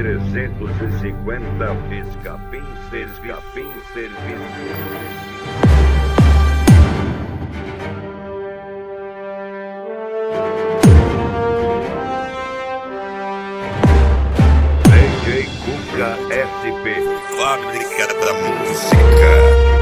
F350 Escapim Serviço. DJ Cuca SP, fábrica da música.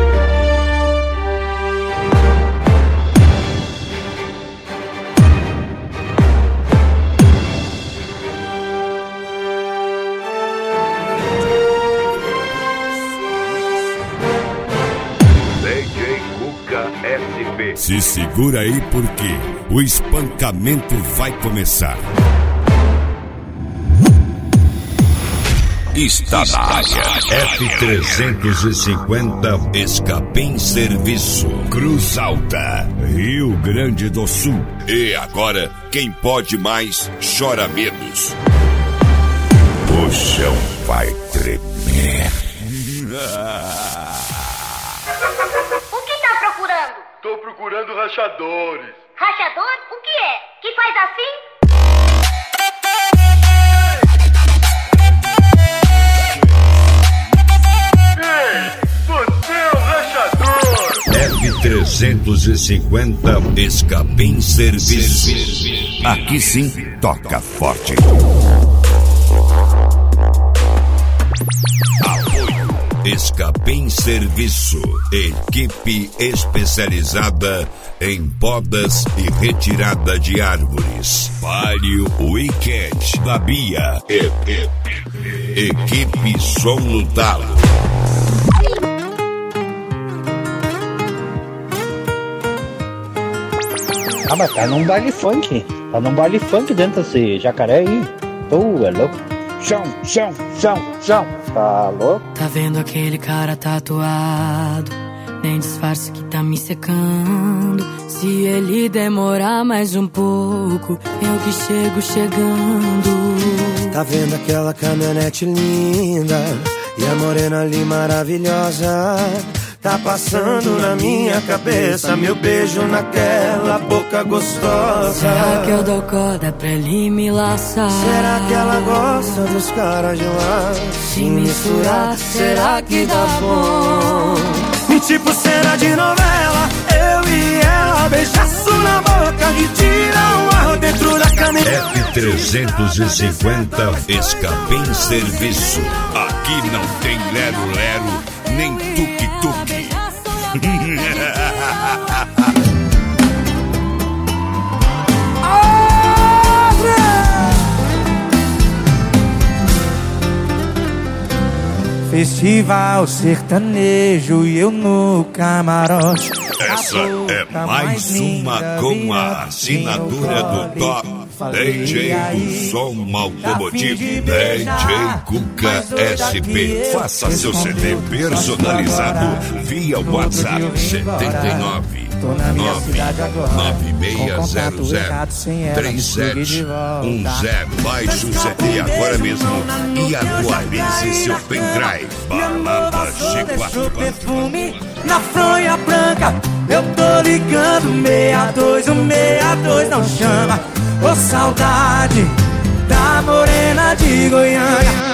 Se segura aí porque o espancamento vai começar. Está na área. F350 Escapim Serviço, Cruz Alta, Rio Grande do Sul. E agora, quem pode mais chora menos. O chão vai tremer. Tô procurando rachadores. Rachador? O que é? Que faz Ei, você é um rachador. F350 Escapim Serviço. Aqui sim toca forte. Escapim Serviço, equipe especializada em podas e retirada de árvores. Palio Weekend, Babia, equipe Som no Talo. Ah, mas tá num baile funk. Tá num baile funk dentro desse jacaré aí. Tu é louco. Chão. Tá louco? Tá vendo aquele cara tatuado? Nem disfarce que tá me secando. Se ele demorar mais um pouco, eu que chego chegando. Tá vendo aquela caminhonete linda e a morena ali maravilhosa? Tá passando na minha cabeça meu beijo naquela boca gostosa. Será que eu dou corda pra ele me laçar? Será que ela gosta dos caras de lá? Se misturar, será que dá bom? E tipo cena de novela, eu e ela, beijaço na boca e tira o ar dentro da caminhonete. F350 Escapim Serviço. Aqui não tem lero-lero, nem tuque-tuque. Festival sertanejo e eu no camarote. Essa é mais uma com a assinatura do top DJ do som automotivo, DJ Cuca SP. Faça seu CD personalizado via WhatsApp 79 96003710. Baixe o CD agora mesmo e atualize seu pendrive. Balada G4 perfume na fronha branca. Eu tô ligando 62, o 62 não chama. Ô saudade da morena de Goiânia.